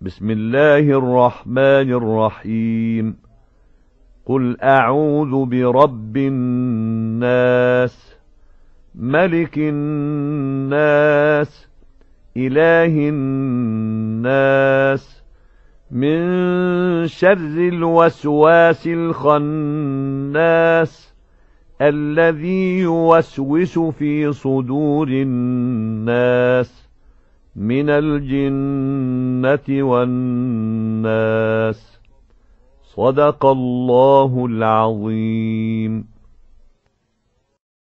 بسم الله الرحمن الرحيم. قل أعوذ برب الناس، ملك الناس، إله الناس، من شر الوسواس الخناس، الذي يوسوس في صدور الناس من الجنة والناس. صدق الله العظيم.